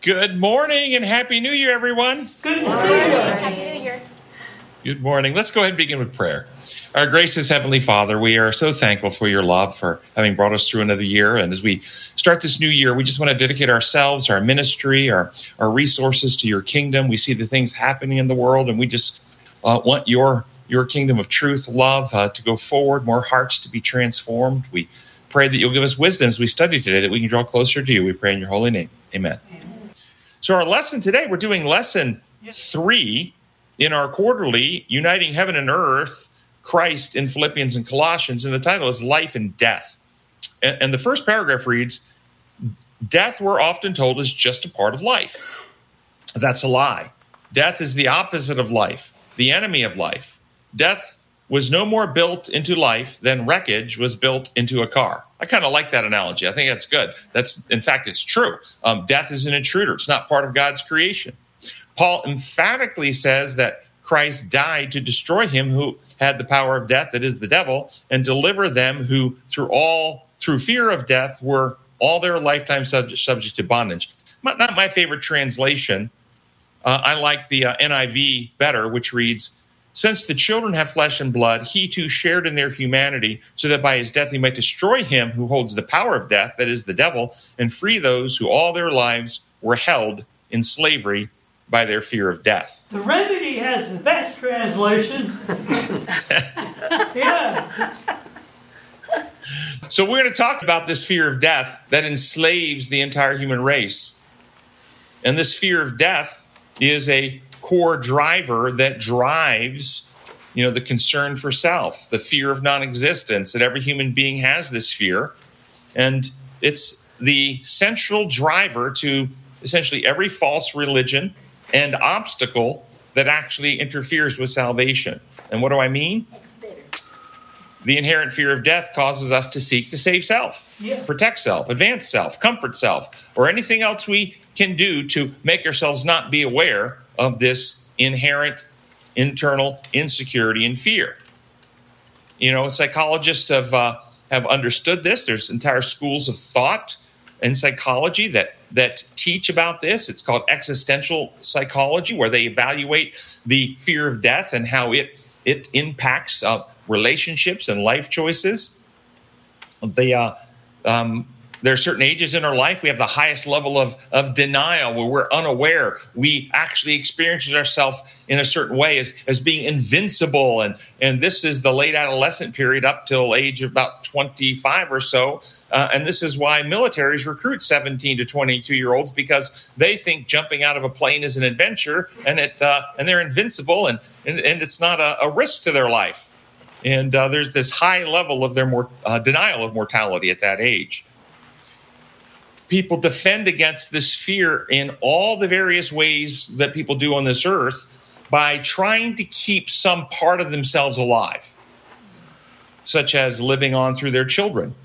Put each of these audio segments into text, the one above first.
Good morning and Happy New Year, everyone. Good morning. Happy New Year. Good morning. Let's go ahead and begin with prayer. Our gracious Heavenly Father, we are so thankful for your love, for having brought us through another year. And as we start this new year, we just want to dedicate ourselves, our ministry, our resources to your kingdom. We see the things happening in the world, and we just want your kingdom of truth, love to go forward, more hearts to be transformed. We pray that you'll give us wisdom as we study today, that we can draw closer to you. We pray in your holy name. Amen. So our lesson today, we're doing lesson 3 in our quarterly Uniting Heaven and Earth, Christ in Philippians and Colossians, and the title is Life and Death. And the first paragraph reads, death, we're often told, is just a part of life. That's a lie. Death is the opposite of life, the enemy of life. Death was no more built into life than wreckage was built into a car. I kind of like that analogy. I think that's good. In fact, it's true. Death is an intruder. It's not part of God's creation. Paul emphatically says that Christ died to destroy him who had the power of death, that is the devil, and deliver them who through fear of death were all their lifetime subject to bondage. Not my favorite translation. I like the NIV better, which reads, since the children have flesh and blood, he too shared in their humanity, so that by his death he might destroy him who holds the power of death, that is the devil, and free those who all their lives were held in slavery by their fear of death. The Remedy has the best translation. Yeah. So we're going to talk about this fear of death that enslaves the entire human race. And this fear of death is a core driver that drives, the concern for self, the fear of non-existence, that every human being has this fear. And it's the central driver to essentially every false religion and obstacle that actually interferes with salvation. And what do I mean? The inherent fear of death causes us to seek to save self, protect self, advance self, comfort self, or anything else we can do to make ourselves not be aware of this inherent internal insecurity and fear. Psychologists have understood this. There's entire schools of thought in psychology that teach about this. It's called existential psychology, where they evaluate the fear of death and how it impacts relationships and life choices. There are certain ages in our life we have the highest level of denial, where we're unaware. We actually experience ourselves in a certain way as being invincible. And this is the late adolescent period up till age of about 25 or so. And this is why militaries recruit 17 to 22-year-olds, because they think jumping out of a plane is an adventure, and they're invincible, and it's not a risk to their life. And there's this high level of their denial of mortality at that age. People defend against this fear in all the various ways that people do on this earth by trying to keep some part of themselves alive, such as living on through their children,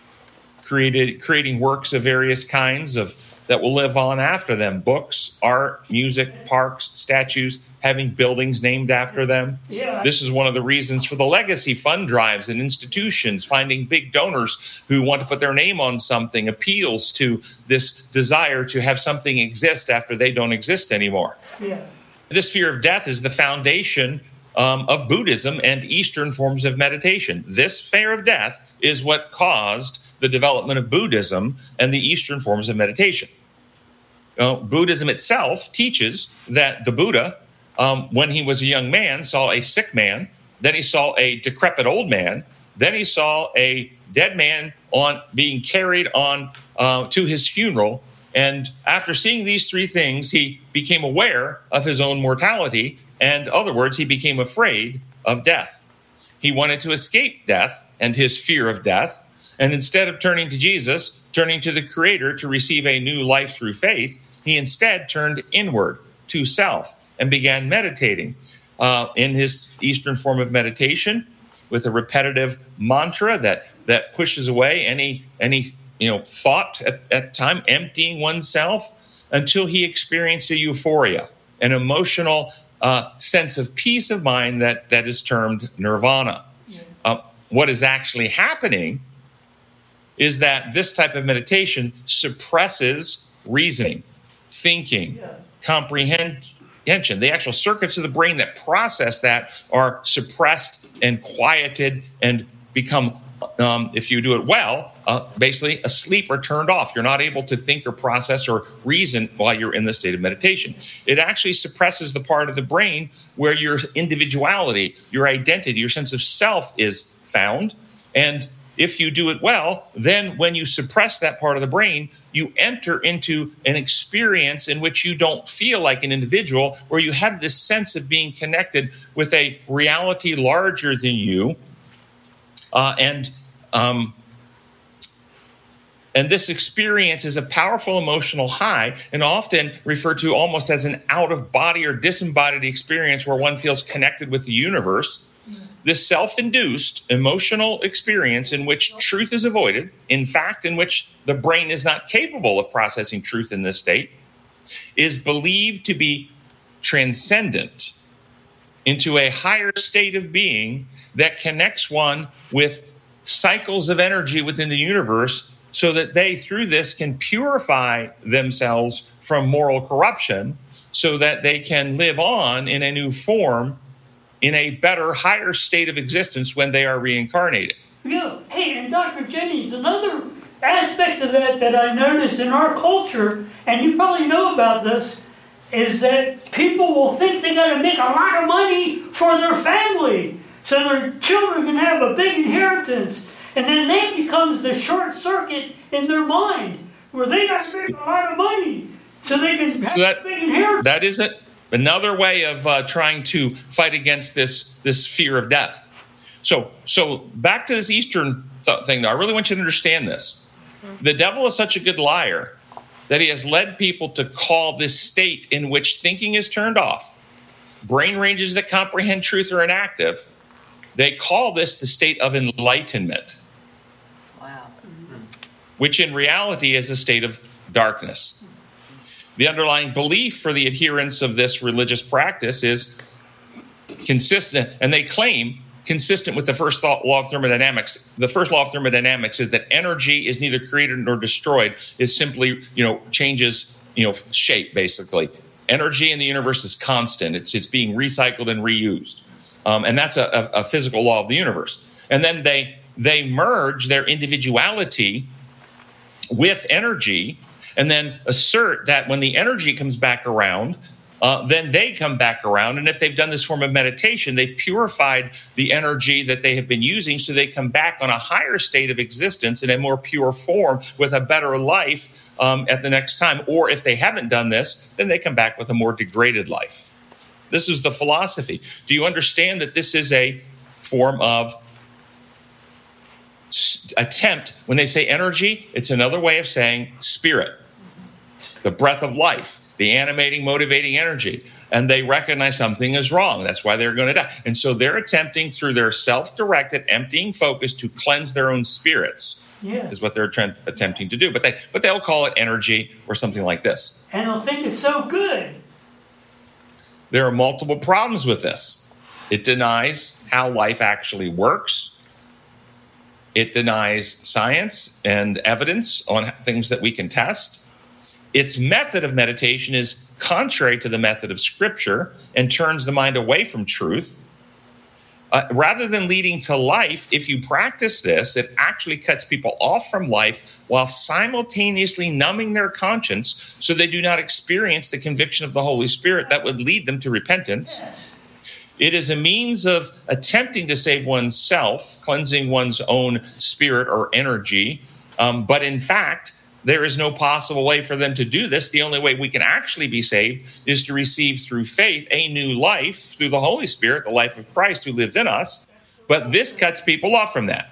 creating works of various kinds that will live on after them, books, art, music, parks, statues, having buildings named after them. Yeah. This is one of the reasons for the legacy fund drives and institutions. Finding big donors who want to put their name on something appeals to this desire to have something exist after they don't exist anymore. Yeah. This fear of death is the foundation of Buddhism and Eastern forms of meditation. This fear of death is what caused the development of Buddhism and the Eastern forms of meditation. Buddhism itself teaches that the Buddha, when he was a young man, saw a sick man, then he saw a decrepit old man, then he saw a dead man being carried on to his funeral. And after seeing these three things, he became aware of his own mortality. And in other words, he became afraid of death. He wanted to escape death and his fear of death. And instead of turning to Jesus, turning to the Creator to receive a new life through faith, he instead turned inward to self and began meditating in his Eastern form of meditation with a repetitive mantra that pushes away any thought at time, emptying oneself until he experienced a euphoria, an emotional sense of peace of mind that is termed nirvana. What is actually happening is that this type of meditation suppresses reasoning. thinking, comprehension. The actual circuits of the brain that process that are suppressed and quieted and become, if you do it well, basically asleep or turned off. You're not able to think or process or reason while you're in the state of meditation. It actually suppresses the part of the brain where your individuality, your identity, your sense of self is found. And if you do it well, then when you suppress that part of the brain, you enter into an experience in which you don't feel like an individual, where you have this sense of being connected with a reality larger than you. And this experience is a powerful emotional high, and often referred to almost as an out-of-body or disembodied experience where one feels connected with the universe. This self-induced emotional experience in which truth is avoided, in fact, in which the brain is not capable of processing truth in this state, is believed to be transcendent into a higher state of being that connects one with cycles of energy within the universe, so that they, through this, can purify themselves from moral corruption, so that they can live on in a new form, in a better, higher state of existence when they are reincarnated. Yeah. Hey, and Dr. Jennings, another aspect of that I noticed in our culture, and you probably know about this, is that people will think they got to make a lot of money for their family so their children can have a big inheritance. And then that becomes the short circuit in their mind, where they got to make a lot of money so they can have a big inheritance. That is another way of trying to fight against this fear of death. So back to this Eastern thing, though, I really want you to understand this. The devil is such a good liar that he has led people to call this state in which thinking is turned off, brain ranges that comprehend truth are inactive. They call this the state of enlightenment. Wow. Which in reality is a state of darkness. The underlying belief for the adherents of this religious practice is consistent, and they claim consistent with the first law of thermodynamics. The first law of thermodynamics is that energy is neither created nor destroyed. It simply, changes, shape, basically. Energy in the universe is constant. It's being recycled and reused. And that's a physical law of the universe. And then they merge their individuality with energy, and then assert that when the energy comes back around, then they come back around. And if they've done this form of meditation, they've purified the energy that they have been using, so they come back on a higher state of existence in a more pure form with a better life at the next time. Or if they haven't done this, then they come back with a more degraded life. This is the philosophy. Do you understand that this is a form of attempt? When they say energy, it's another way of saying spirit, the breath of life, the animating, motivating energy. And they recognize something is wrong. That's why they're going to die. And so they're attempting, through their self-directed emptying focus, to cleanse their own spirits. Yeah. Is what they're attempting to do. But they'll call it energy or something like this. And they'll think it's so good. There are multiple problems with this. It denies how life actually works. It denies science and evidence on things that we can test. Its method of meditation is contrary to the method of Scripture and turns the mind away from truth. Rather than leading to life, if you practice this, it actually cuts people off from life while simultaneously numbing their conscience so they do not experience the conviction of the Holy Spirit that would lead them to repentance. Yes. It is a means of attempting to save oneself, cleansing one's own spirit or energy. But in fact, there is no possible way for them to do this. The only way we can actually be saved is to receive through faith a new life through the Holy Spirit, the life of Christ who lives in us. But this cuts people off from that.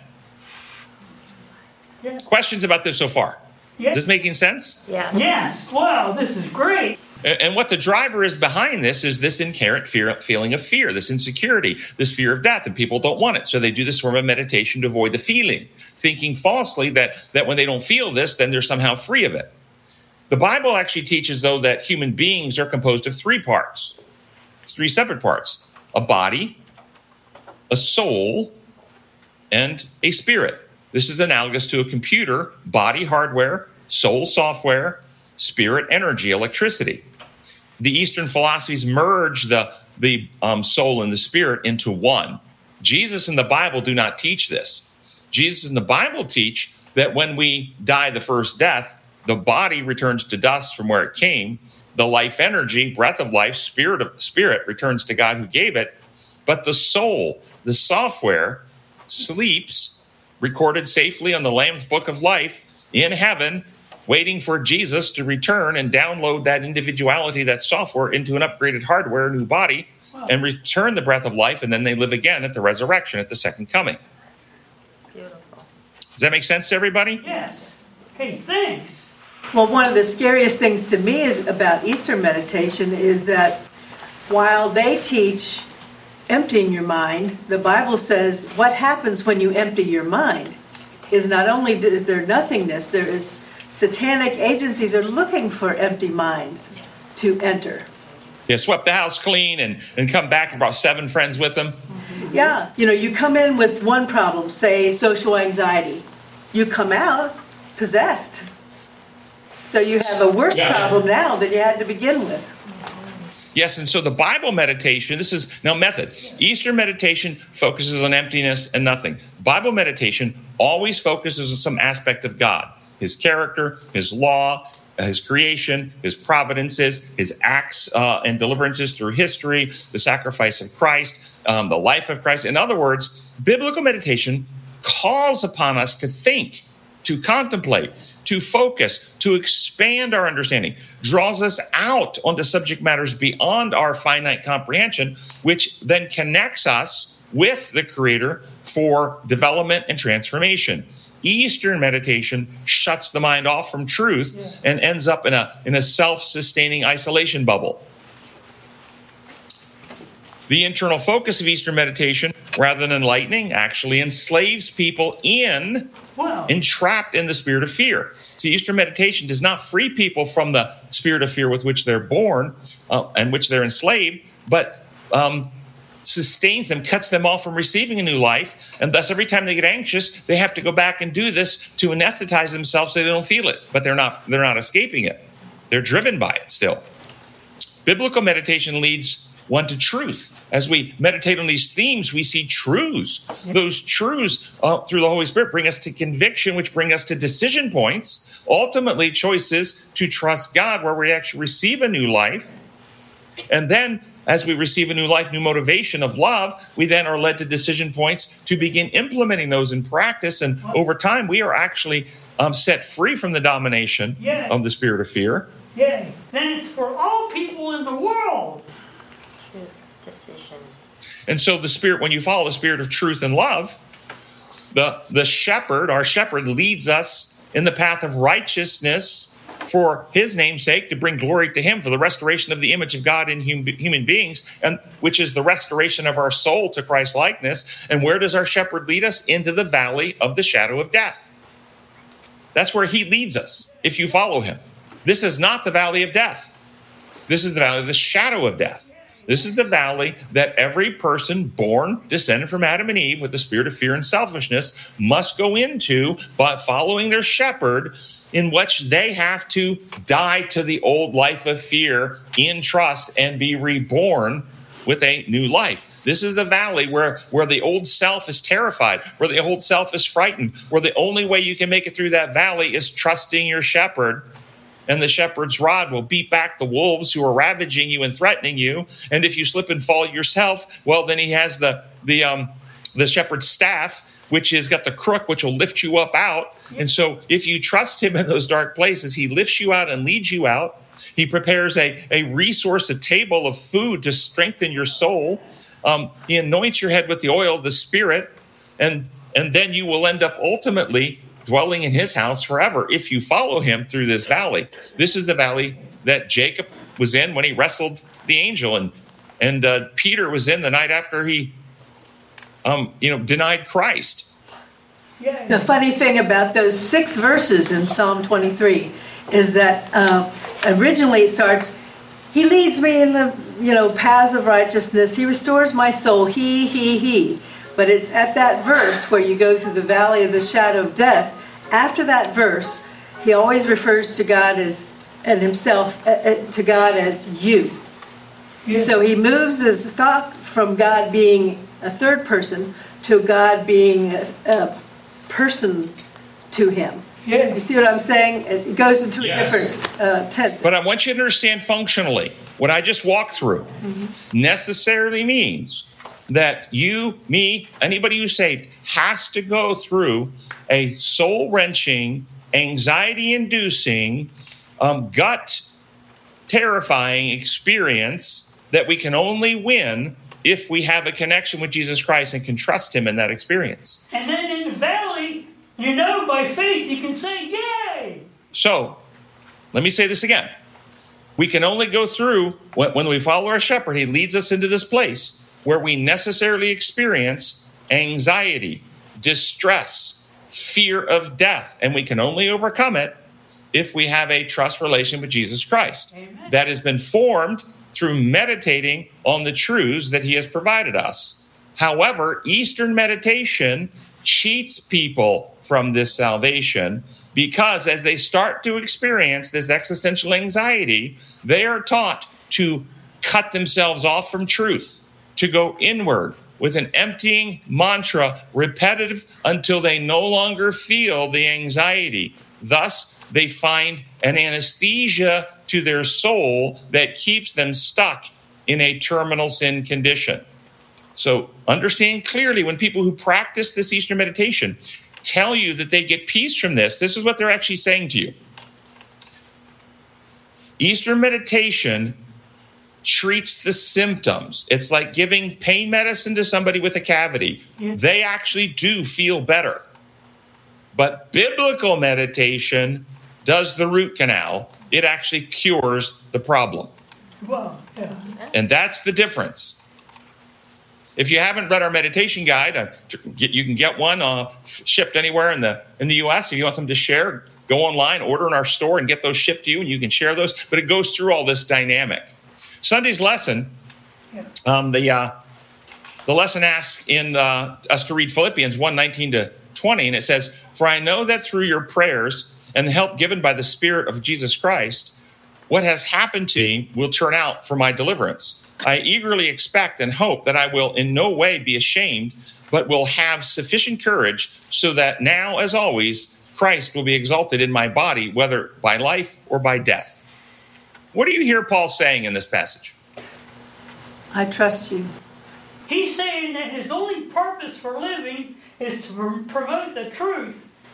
Yeah. Questions about this so far? Yes. Is this making sense? Yeah. Yes. Wow, this is great. And what the driver is behind this is this inherent feeling of fear, this insecurity, this fear of death, and people don't want it. So they do this form of meditation to avoid the feeling, thinking falsely that when they don't feel this, then they're somehow free of it. The Bible actually teaches, though, that human beings are composed of three parts, three separate parts: a body, a soul, and a spirit. This is analogous to a computer: body, hardware; soul, software; spirit energy, electricity. The Eastern philosophies merge the soul and the spirit into one. Jesus and the Bible do not teach this. Jesus and the Bible teach that when we die the first death, the body returns to dust from where it came. The life energy, breath of life, spirit returns to God who gave it. But the soul, the software, sleeps, recorded safely on the Lamb's Book of Life in heaven, waiting for Jesus to return and download that individuality, that software, into an upgraded hardware, a new body, and return the breath of life, and then they live again at the resurrection, at the second coming. Beautiful. Does that make sense to everybody? Yes. Hey, thanks. Well, one of the scariest things to me is about Eastern meditation is that while they teach emptying your mind, the Bible says what happens when you empty your mind is not only is there nothingness, there is satanic agencies are looking for empty minds to enter. Yeah, swept the house clean and come back and brought 7 friends with them. Yeah, you come in with one problem, say social anxiety. You come out possessed. So you have a worse problem now than you had to begin with. Yes, and so the Bible meditation, this is now method. Eastern meditation focuses on emptiness and nothing. Bible meditation always focuses on some aspect of God, his character, his law, his creation, his providences, his acts and deliverances through history, the sacrifice of Christ, the life of Christ. In other words, biblical meditation calls upon us to think, to contemplate, to focus, to expand our understanding, draws us out onto subject matters beyond our finite comprehension, which then connects us with the Creator for development and transformation. Eastern meditation shuts the mind off from truth and ends up in a self-sustaining isolation bubble. The internal focus of Eastern meditation, rather than enlightening, actually enslaves people entrapped in the spirit of fear. So Eastern meditation does not free people from the spirit of fear with which they're born and which they're enslaved, but sustains them, cuts them off from receiving a new life, and thus every time they get anxious, they have to go back and do this to anesthetize themselves so they don't feel it, but they're not escaping it. They're driven by it still. Biblical meditation leads one to truth. As we meditate on these themes, we see truths. Those truths through the Holy Spirit bring us to conviction, which bring us to decision points, ultimately choices to trust God, where we actually receive a new life. And then as we receive a new life, new motivation of love, we then are led to decision points to begin implementing those in practice. And over time, we are actually set free from the domination of the spirit of fear. Yay. Then it's for all people in the world. Truth, decision. And so the spirit, when you follow the spirit of truth and love, the shepherd, our shepherd, leads us in the path of righteousness for his name's sake, to bring glory to him, for the restoration of the image of God in human beings, and which is the restoration of our soul to Christ's likeness. And where does our shepherd lead us? Into the valley of the shadow of death. That's where he leads us, if you follow him. This is not the valley of death. This is the valley of the shadow of death. This is the valley that every person born, descended from Adam and Eve with the spirit of fear and selfishness must go into by following their shepherd, in which they have to die to the old life of fear in trust and be reborn with a new life. This is the valley where the old self is terrified, where the old self is frightened, where the only way you can make it through that valley is trusting your shepherd. And the shepherd's rod will beat back the wolves who are ravaging you and threatening you. And if you slip and fall yourself, well, then he has the shepherd's staff, which has got the crook, which will lift you up out. And so if you trust him in those dark places, he lifts you out and leads you out. He prepares a resource, a table of food to strengthen your soul. He anoints your head with the oil of the Spirit. And then you will end up ultimately dwelling in his house forever if you follow him through this valley. This is the valley that Jacob was in when he wrestled the angel, and Peter was in the night after he denied Christ. The funny thing about those 6 verses in Psalm 23 is that originally it starts, he leads me in the paths of righteousness, he restores my soul, he. But it's at that verse where you go through the valley of the shadow of death. After that verse, he always refers to God as and himself to God as you. Yeah. So he moves his thought from God being a third person to God being a person to him. Yeah. You see what I'm saying? It goes into Yes. a different tense. But I want you to understand functionally, what I just walked through necessarily means that you, me, anybody who's saved has to go through a soul-wrenching, anxiety-inducing, gut-terrifying experience that we can only win if we have a connection with Jesus Christ and can trust him in that experience. And then in the valley, you know, by faith, you can say, yay! So, let me say this again. We can only go through, when we follow our shepherd, he leads us into this place where we necessarily experience anxiety, distress, fear of death, and we can only overcome it if we have a trust relation with Jesus Christ. Amen. That has been formed through meditating on the truths that he has provided us. However, Eastern meditation cheats people from this salvation because as they start to experience this existential anxiety, they are taught to cut themselves off from truth, to go inward with an emptying mantra, repetitive until they no longer feel the anxiety. Thus, they find an anesthesia to their soul that keeps them stuck in a terminal sin condition. So understand clearly when people who practice this Eastern meditation tell you that they get peace from this, this is what they're actually saying to you. Eastern meditation treats the symptoms. It's like giving pain medicine to somebody with a cavity. Yeah. They actually do feel better. But biblical meditation does the root canal. It actually cures the problem. Well, yeah. And that's the difference. If you haven't read our meditation guide, you can get one shipped anywhere in the U.S. If you want something to share, go online, order in our store, and get those shipped to you, and you can share those. But it goes through all this dynamic. Sunday's lesson, the lesson asks us to read Philippians 1:19-20, and it says, "For I know that through your prayers and the help given by the Spirit of Jesus Christ, what has happened to me will turn out for my deliverance. I eagerly expect and hope that I will in no way be ashamed, but will have sufficient courage so that now, as always, Christ will be exalted in my body, whether by life or by death." What do you hear Paul saying in this passage? I trust you. He's saying that his only purpose for living is to promote the truth.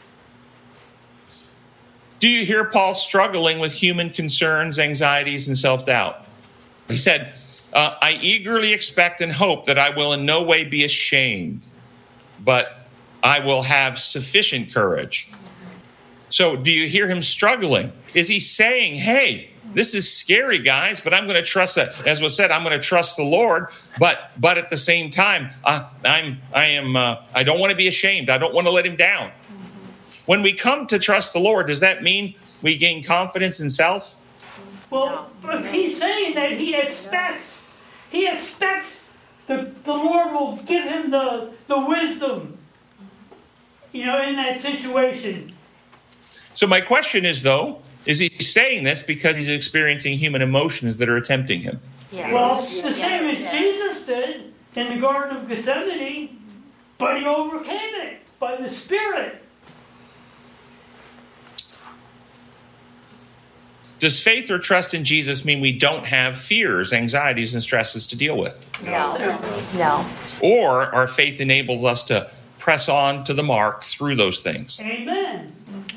Do you hear Paul struggling with human concerns, anxieties, and self-doubt? He said, I eagerly expect and hope that I will in no way be ashamed, but I will have sufficient courage. So do you hear him struggling? Is he saying, hey, this is scary, guys, but I'm going to trust that. As was said, I'm going to trust the Lord, but at the same time, I don't want to be ashamed. I don't want to let him down. When we come to trust the Lord, does that mean we gain confidence in self? Well, but he's saying that he expects the Lord will give him the wisdom, in that situation. So my question is, though, is he saying this because he's experiencing human emotions that are tempting him? Yes. Well, the same as Jesus did in the Garden of Gethsemane, but he overcame it by the Spirit. Does faith or trust in Jesus mean we don't have fears, anxieties, and stresses to deal with? No. Or our faith enables us to press on to the mark through those things? Amen.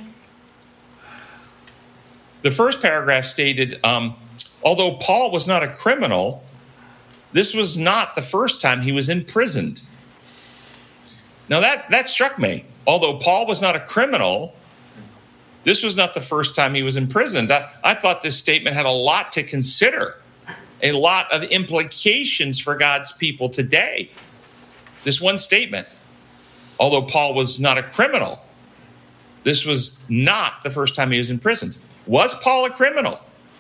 The first paragraph stated, although Paul was not a criminal, this was not the first time he was imprisoned. Now that struck me. Although Paul was not a criminal, this was not the first time he was imprisoned. I thought this statement had a lot to consider, a lot of implications for God's people today. This one statement, although Paul was not a criminal, this was not the first time he was imprisoned. Was Paul a criminal?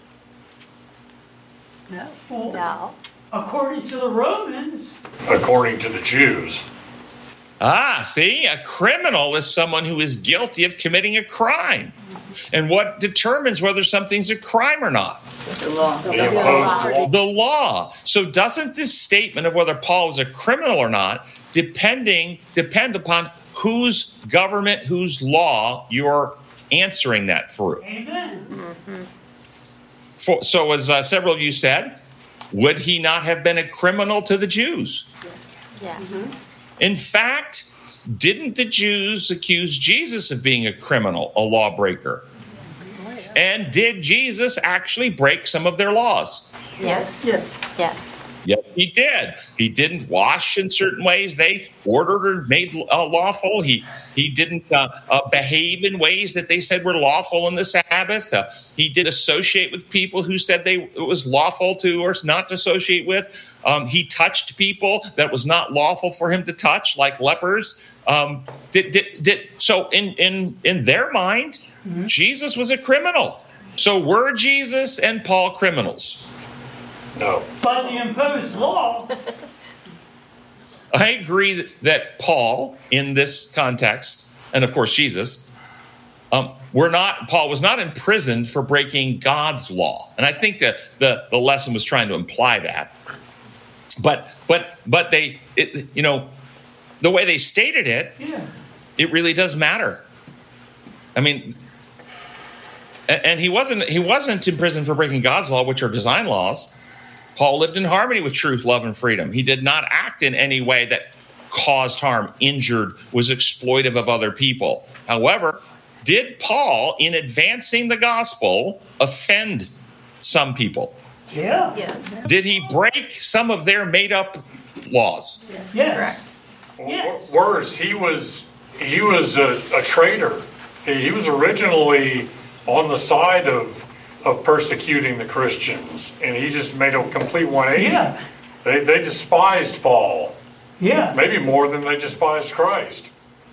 No. Well, No. according to the Romans, According to the Jews. See, a criminal is someone who is guilty of committing a crime. And what determines whether something's a crime or not? The imposed law. The law. So doesn't this statement of whether Paul was a criminal or not depend upon whose government, whose law you're answering that through? Amen. So as several of you said, would he not have been a criminal to the Jews? Yes. In fact, didn't the Jews accuse Jesus of being a criminal, a lawbreaker? And did Jesus actually break some of their laws? Yes. Yes. Yes. Yes, he did. He didn't wash in certain ways they ordered or made lawful. He didn't behave in ways that they said were lawful in the Sabbath. He did associate with people who said it was lawful to or not to associate with. He touched people that was not lawful for him to touch, like lepers. So in their mind, Jesus was a criminal. So were Jesus and Paul criminals? No. By the imposed law. I agree that Paul, in this context, and of course Jesus, Paul was not imprisoned for breaking God's law, and I think that the lesson was trying to imply that. But they, the way they stated it, it really does matter. I mean, and he wasn't imprisoned for breaking God's law, which are design laws. Paul lived in harmony with truth, love, and freedom. He did not act in any way that caused harm, injured, was exploitive of other people. However, did Paul, in advancing the gospel, offend some people? Yeah. Yes. Did he break some of their made-up laws? Yes. Correct. Yes. Worse, he was a traitor. He was originally on the side of persecuting the Christians, and he just made a complete 180. Yeah. They despised Paul, Yeah. maybe more than they despised Christ.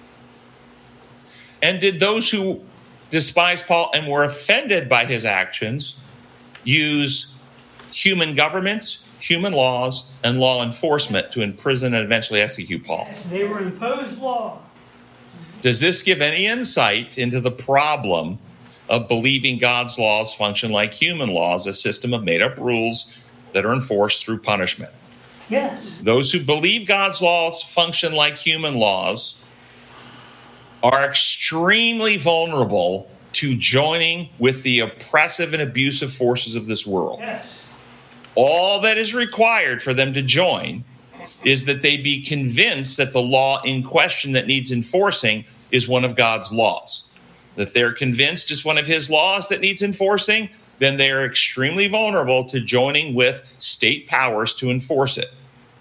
And did those who despised Paul and were offended by his actions use human governments, human laws, and law enforcement to imprison and eventually execute Paul? Yes, they were imposed law. Does this give any insight into the problem of believing God's laws function like human laws, a system of made-up rules that are enforced through punishment? Yes. Those who believe God's laws function like human laws are extremely vulnerable to joining with the oppressive and abusive forces of this world. Yes. All that is required for them to join is that they be convinced that the law in question that needs enforcing is one of God's laws. That they're convinced it's one of his laws that needs enforcing, then they are extremely vulnerable to joining with state powers to enforce it.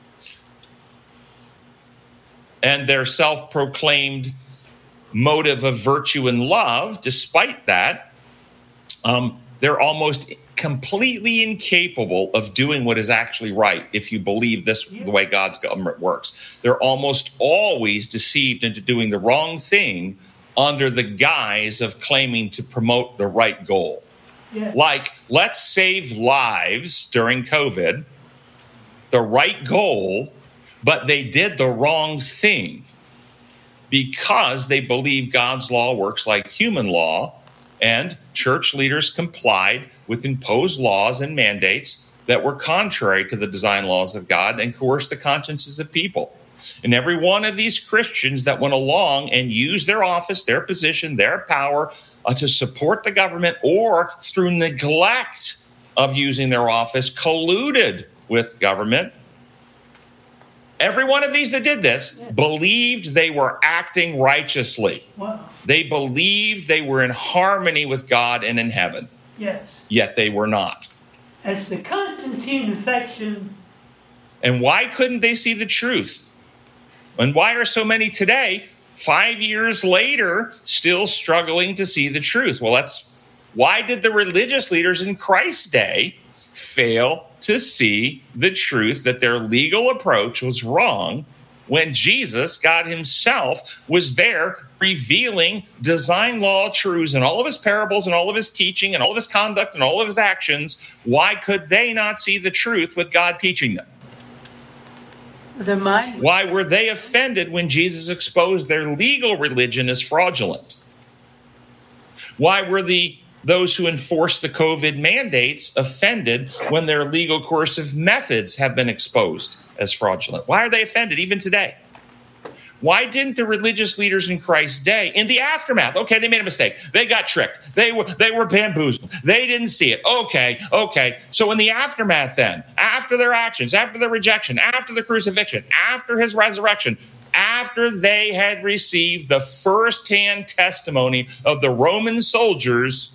And their self-proclaimed motive of virtue and love, despite that, they're almost completely incapable of doing what is actually right if you believe this the way God's government works. They're almost always deceived into doing the wrong thing under the guise of claiming to promote the right goal. Yeah. Like, let's save lives during COVID, the right goal, but they did the wrong thing because they believe God's law works like human law, and church leaders complied with imposed laws and mandates that were contrary to the design laws of God and coerced the consciences of people. And every one of these Christians that went along and used their office, their position, their power to support the government, or through neglect of using their office, colluded with government. Every one of these that did this believed they were acting righteously. Wow. They believed they were in harmony with God and in heaven, Yes. yet they were not. As the Constantine infection. And why couldn't they see the truth? And why are so many today, 5 years later, still struggling to see the truth? Well, why did the religious leaders in Christ's day fail to see the truth that their legal approach was wrong when Jesus, God himself, was there revealing design law truths in all of his parables and all of his teaching and all of his conduct and all of his actions? Why could they not see the truth with God teaching them? Their mind. Why were they offended when Jesus exposed their legal religion as fraudulent? Why were those who enforce the COVID mandates offended when their legal coercive methods have been exposed as fraudulent? Why are they offended even today? Why didn't the religious leaders in Christ's day, in the aftermath, okay, they made a mistake. They got tricked. They were bamboozled. They didn't see it. Okay. So in the aftermath then, after their actions, after their rejection, after the crucifixion, after his resurrection, after they had received the firsthand testimony of the Roman soldiers,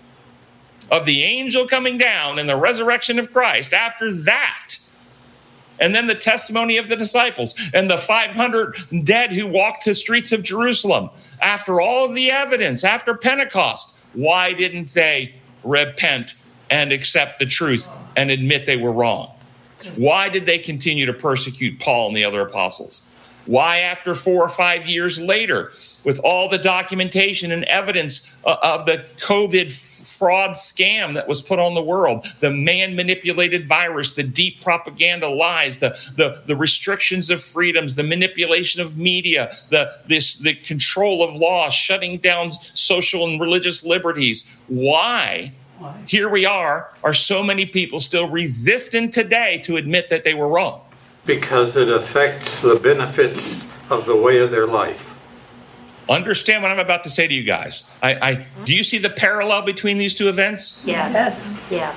of the angel coming down and the resurrection of Christ, after that, and then the testimony of the disciples and the 500 dead who walked the streets of Jerusalem, after all of the evidence, after Pentecost, why didn't they repent and accept the truth and admit they were wrong? Why did they continue to persecute Paul and the other apostles? Why, after 4 or 5 years later, with all the documentation and evidence of the COVID fraud scam that was put on the world, the man-manipulated virus, the deep propaganda lies, the restrictions of freedoms, the manipulation of media, the control of law, shutting down social and religious liberties. Why, here we are so many people still resistant today to admit that they were wrong? Because it affects the benefits of the way of their life. Understand what I'm about to say to you guys. Do you see the parallel between these two events? Yes.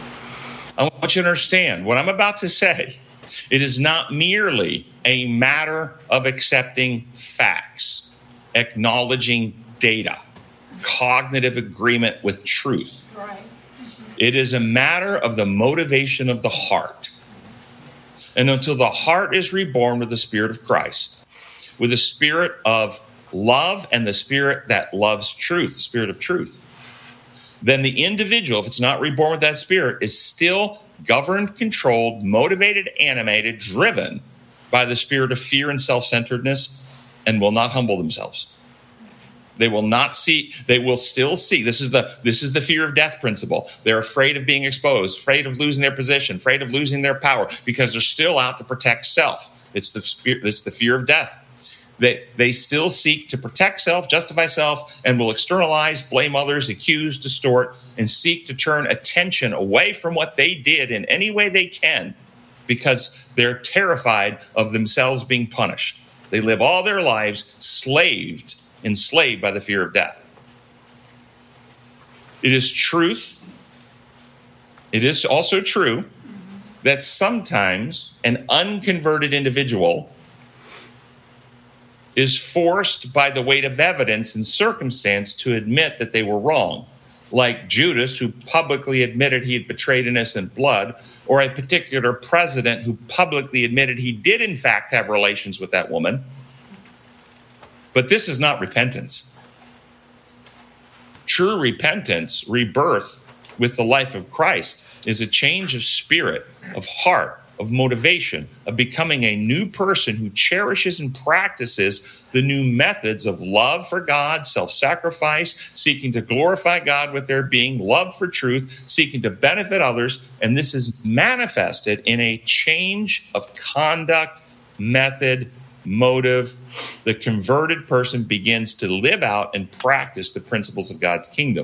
I want you to understand what I'm about to say. It is not merely a matter of accepting facts, acknowledging data, cognitive agreement with truth. Right. It is a matter of the motivation of the heart. And until the heart is reborn with the Spirit of Christ, with the Spirit of love and the Spirit that loves truth, the Spirit of truth, then the individual, if it's not reborn with that Spirit, is still governed, controlled, motivated, animated, driven by the spirit of fear and self-centeredness, and will not humble themselves. They will not see, they will still see. This is the fear of death principle. They're afraid of being exposed, afraid of losing their position, afraid of losing their power, because they're still out to protect self. It's the fear of death. They still seek to protect self, justify self, and will externalize, blame others, accuse, distort, and seek to turn attention away from what they did in any way they can, because they're terrified of themselves being punished. They live all their lives enslaved by the fear of death. It is truth. It is also true that sometimes an unconverted individual is forced by the weight of evidence and circumstance to admit that they were wrong, like Judas, who publicly admitted he had betrayed innocent blood, or a particular president who publicly admitted he did in fact have relations with that woman. But this is not repentance. True repentance, rebirth with the life of Christ, is a change of spirit, of heart, of motivation, of becoming a new person who cherishes and practices the new methods of love for God, self-sacrifice, seeking to glorify God with their being, love for truth, seeking to benefit others. And this is manifested in a change of conduct, method, motive. The converted person begins to live out and practice the principles of God's kingdom.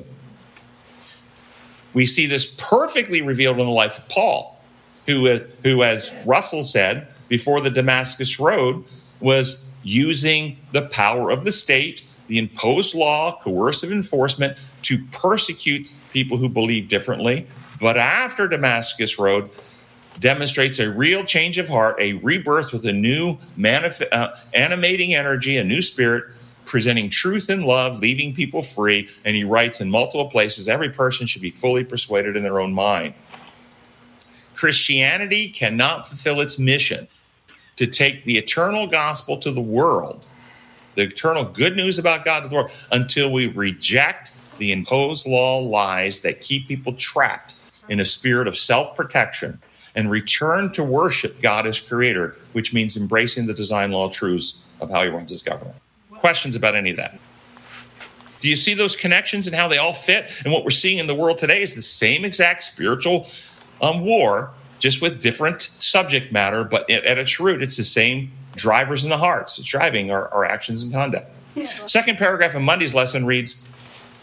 We see this perfectly revealed in the life of Paul, who, as Russell said, before the Damascus Road, was using the power of the state, the imposed law, coercive enforcement, to persecute people who believe differently. But after Damascus Road, demonstrates a real change of heart, a rebirth with a new animating energy, a new spirit, presenting truth and love, leaving people free. And he writes in multiple places, every person should be fully persuaded in their own mind. Christianity cannot fulfill its mission to take the eternal gospel to the world, the eternal good news about God to the world, until we reject the imposed law lies that keep people trapped in a spirit of self-protection and return to worship God as creator, which means embracing the design law truths of how he runs his government. Questions about any of that? Do you see those connections and how they all fit? And what we're seeing in the world today is the same exact spiritual war, just with different subject matter, but at its root, it's the same drivers in the hearts. It's driving our actions and conduct. Yeah. Second paragraph of Monday's lesson reads,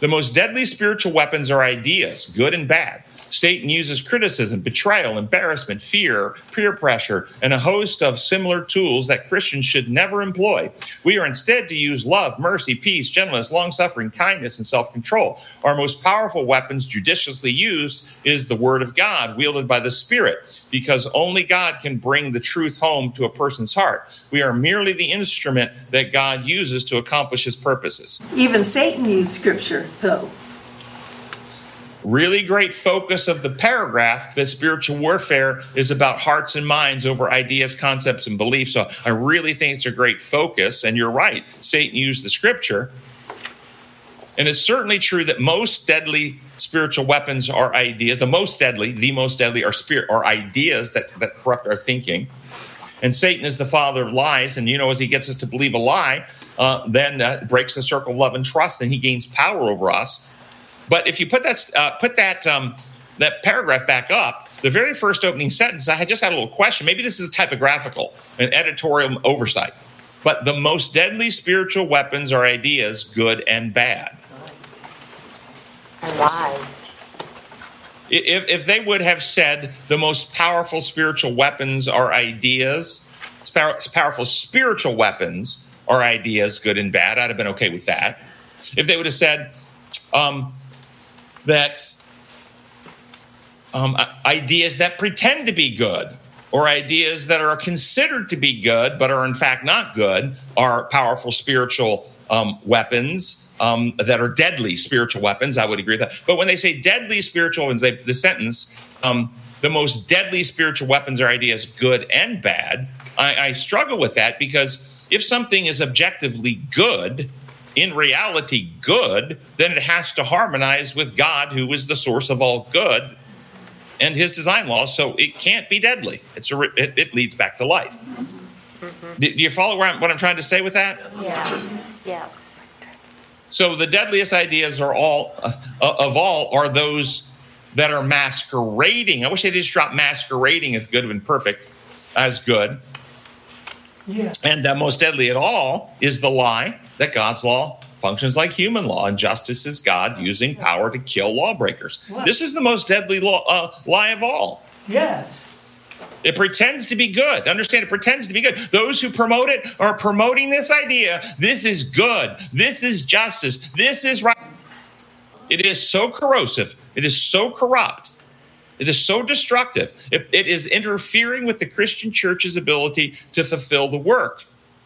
The most deadly spiritual weapons are ideas, good and bad. Satan uses criticism, betrayal, embarrassment, fear, peer pressure, and a host of similar tools that Christians should never employ. We are instead to use love, mercy, peace, gentleness, long-suffering, kindness, and self-control. Our most powerful weapons, judiciously used, is the Word of God, wielded by the Spirit, because only God can bring the truth home to a person's heart. We are merely the instrument that God uses to accomplish his purposes. Even Satan used Scripture, though. Really great focus of the paragraph that spiritual warfare is about hearts and minds over ideas, concepts, and beliefs. So I really think it's a great focus. And you're right, Satan used the Scripture. And it's certainly true that most deadly spiritual weapons are ideas. The most deadly are ideas that corrupt our thinking. And Satan is the father of lies. And, as he gets us to believe a lie, then breaks the circle of love and trust, and he gains power over us. But if you put that paragraph back up, the very first opening sentence, I just had a little question. Maybe this is typographical, an editorial oversight. But the most deadly spiritual weapons are ideas, good and bad. And lies. If they would have said the most powerful spiritual weapons are ideas, powerful spiritual weapons are ideas, good and bad, I'd have been okay with that. If they would have said that ideas that pretend to be good, or ideas that are considered to be good but are in fact not good, are powerful spiritual weapons that are deadly spiritual weapons, I would agree with that. But when they say deadly spiritual weapons, the sentence, the most deadly spiritual weapons are ideas good and bad, I struggle with that, because if something is objectively good, in reality good, then it has to harmonize with God, who is the source of all good, and his design laws, so it can't be deadly. It leads back to life. Mm-hmm. Do you follow what I'm trying to say with that? Yes. So the deadliest ideas are are those that are masquerading. I wish they just dropped masquerading as good and perfect as good. Yeah. And the most deadly at all is the lie that God's law functions like human law, and justice is God using power to kill lawbreakers. What? This is the most deadly lie of all. Yes. It pretends to be good. Understand, it pretends to be good. Those who promote it are promoting this idea. This is good. This is justice. This is right. It is so corrosive. It is so corrupt. It is so destructive. It is interfering with the Christian church's ability to fulfill the work.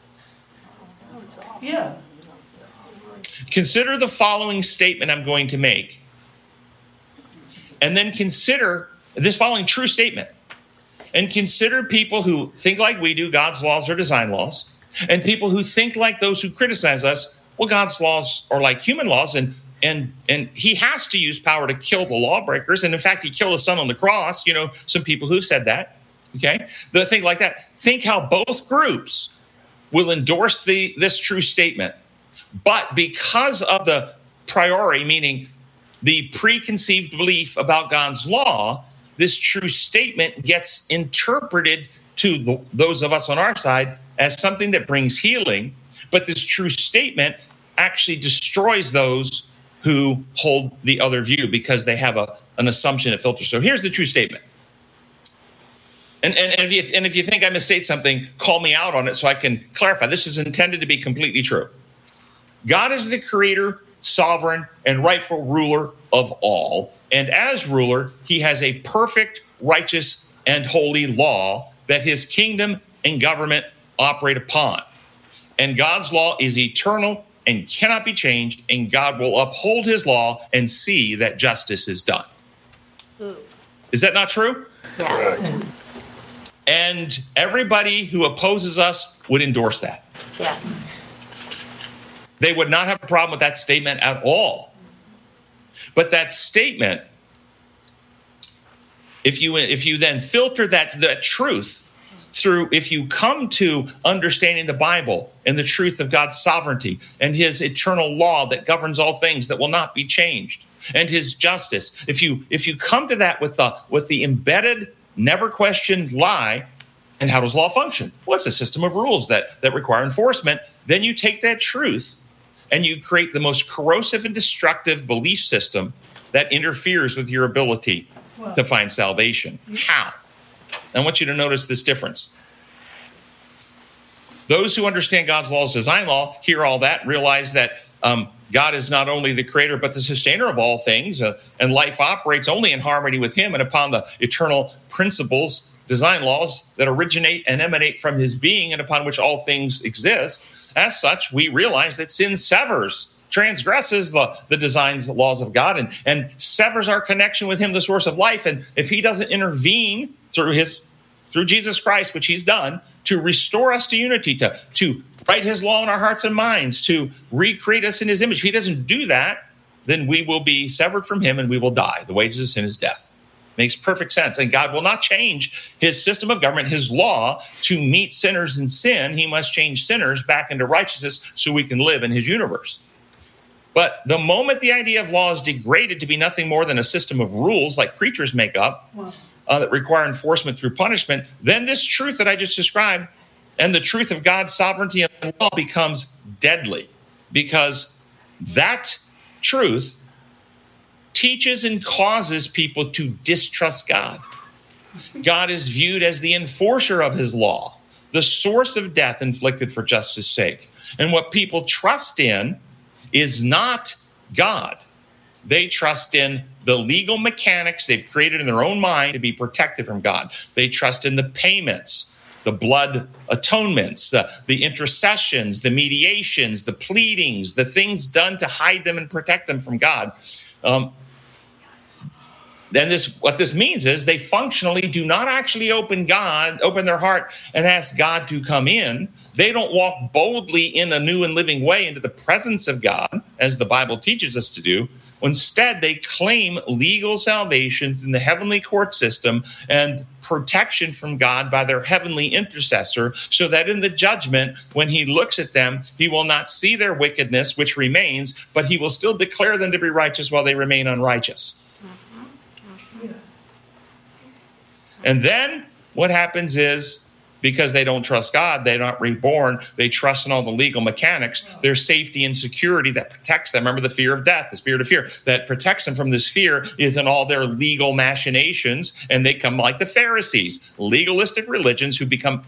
Yeah. Consider the following statement I'm going to make. And then consider this following true statement. And consider people who think like we do, God's laws are design laws. And people who think like those who criticize us, well, God's laws are like human laws, and he has to use power to kill the lawbreakers. And in fact, he killed his son on the cross. Some people who've said that. Okay? The thing like that. Think how both groups will endorse this true statement. But because of the priori, meaning the preconceived belief about God's law, this true statement gets interpreted to those of us on our side as something that brings healing. But this true statement actually destroys those who hold the other view, because they have an assumption that filters. So here's the true statement. And if you think I misstate something, call me out on it so I can clarify. This is intended to be completely true. God is the creator, sovereign, and rightful ruler of all. And as ruler, he has a perfect, righteous, and holy law that his kingdom and government operate upon. And God's law is eternal and cannot be changed, and God will uphold his law and see that justice is done. Ooh. Is that not true? Yes. And everybody who opposes us would endorse that. Yes. They would not have a problem with that statement at all. But that statement, if you then filter that truth through, if you come to understanding the Bible and the truth of God's sovereignty and his eternal law that governs all things that will not be changed, and his justice, if you come to that with the embedded, never questioned lie, and how does law function? Well, it's a system of rules that require enforcement. Then you take that truth and you create the most corrosive and destructive belief system that interferes with your ability to find salvation. How? I want you to notice this difference. Those who understand God's law as design law hear all that, realize that God is not only the creator, but the sustainer of all things, and life operates only in harmony with him and upon the eternal principles, design laws that originate and emanate from his being and upon which all things exist. As such, we realize that sin severs, transgresses the designs, the laws of God, and severs our connection with him, the source of life. And if he doesn't intervene through Jesus Christ, which he's done, to restore us to unity, to write his law in our hearts and minds, to recreate us in his image, if he doesn't do that, then we will be severed from him and we will die. The wages of sin is death. Makes perfect sense. And God will not change his system of government, his law, to meet sinners in sin. He must change sinners back into righteousness so we can live in his universe. But the moment the idea of law is degraded to be nothing more than a system of rules like creatures make up that require enforcement through punishment, then this truth that I just described and the truth of God's sovereignty and law becomes deadly, because that truth teaches and causes people to distrust God. God is viewed as the enforcer of his law, the source of death inflicted for justice' sake. And what people trust in is not God. They trust in the legal mechanics they've created in their own mind to be protected from God. They trust in the payments, the blood atonements, the intercessions, the mediations, the pleadings, the things done to hide them and protect them from God. What this means is they functionally do not actually open their heart and ask God to come in. They don't walk boldly in a new and living way into the presence of God, as the Bible teaches us to do. Instead, they claim legal salvation in the heavenly court system and protection from God by their heavenly intercessor, so that in the judgment, when he looks at them, he will not see their wickedness, which remains, but he will still declare them to be righteous while they remain unrighteous. And then what happens is, because they don't trust God, they're not reborn, they trust in all the legal mechanics, their safety and security that protects them. Remember the fear of death, the spirit of fear that protects them from this fear is in all their legal machinations, and they come like the Pharisees, legalistic religionists who become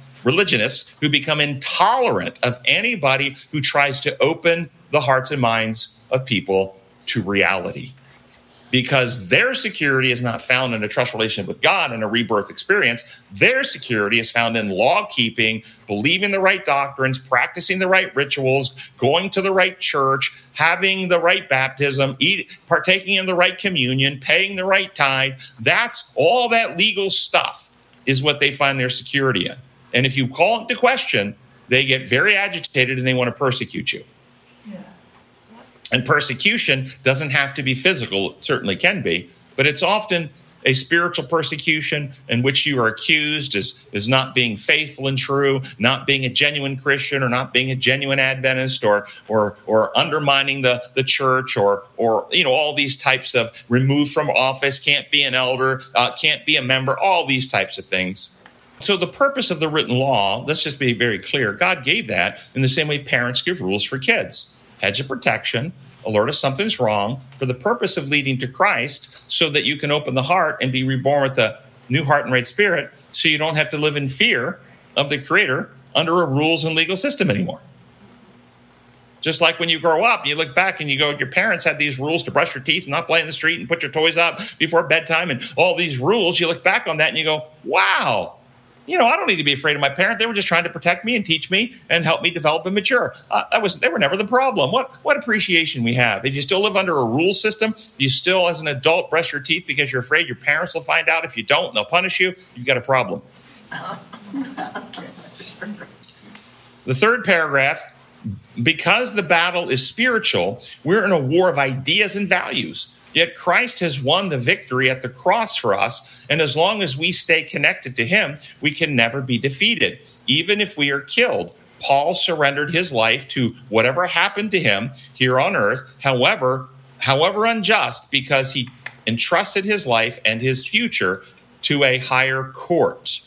intolerant of anybody who tries to open the hearts and minds of people to reality. Because their security is not found in a trust relationship with God and a rebirth experience. Their security is found in law keeping, believing the right doctrines, practicing the right rituals, going to the right church, having the right baptism, partaking in the right communion, paying the right tithe. That's all that legal stuff is what they find their security in. And if you call it into question, they get very agitated and they want to persecute you. And persecution doesn't have to be physical. It certainly can be, but it's often a spiritual persecution in which you are accused as not being faithful and true, not being a genuine Christian, or not being a genuine Adventist, or undermining the church, or all these types of removed from office, can't be an elder, can't be a member, all these types of things. So the purpose of the written law, let's just be very clear, God gave that in the same way parents give rules for kids. Hedge of protection, alert us something's wrong, for the purpose of leading to Christ, so that you can open the heart and be reborn with the new heart and right spirit, so you don't have to live in fear of the Creator under a rules and legal system anymore. Just like when you grow up, you look back and you go, your parents had these rules to brush your teeth and not play in the street and put your toys up before bedtime and all these rules. You look back on that and you go, wow. I don't need to be afraid of my parent. They were just trying to protect me and teach me and help me develop and mature. They were never the problem. What appreciation we have. If you still live under a rule system, you still, as an adult, brush your teeth because you're afraid your parents will find out. If you don't, they'll punish you. You've got a problem. The third paragraph, because the battle is spiritual, we're in a war of ideas and values. Yet Christ has won the victory at the cross for us, and as long as we stay connected to him, we can never be defeated. Even if we are killed, Paul surrendered his life to whatever happened to him here on earth, however unjust, because he entrusted his life and his future to a higher court.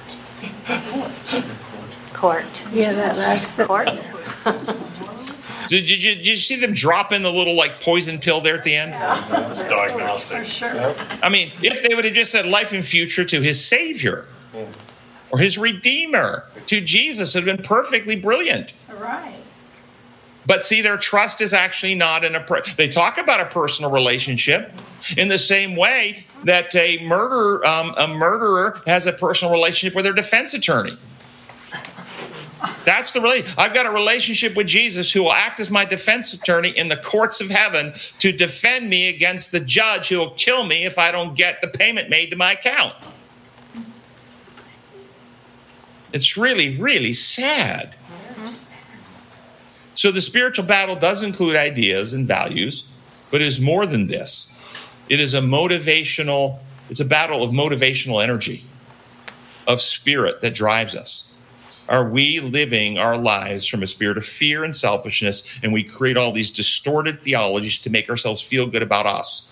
Court. Yeah, that last court. Did you see them drop in the little like poison pill there at the end? It's diagnostic. Sure. I mean, if they would have just said life and future to his Savior or his Redeemer, to Jesus, it would have been perfectly brilliant. Right. But see, their trust is actually not in they talk about a personal relationship in the same way that a murderer has a personal relationship with their defense attorney. That's the I've got a relationship with Jesus who will act as my defense attorney in the courts of heaven to defend me against the judge who will kill me if I don't get the payment made to my account. It's really, really sad. So the spiritual battle does include ideas and values, but it is more than this. It is it's a battle of motivational energy, of spirit that drives us. Are we living our lives from a spirit of fear and selfishness, and we create all these distorted theologies to make ourselves feel good about us?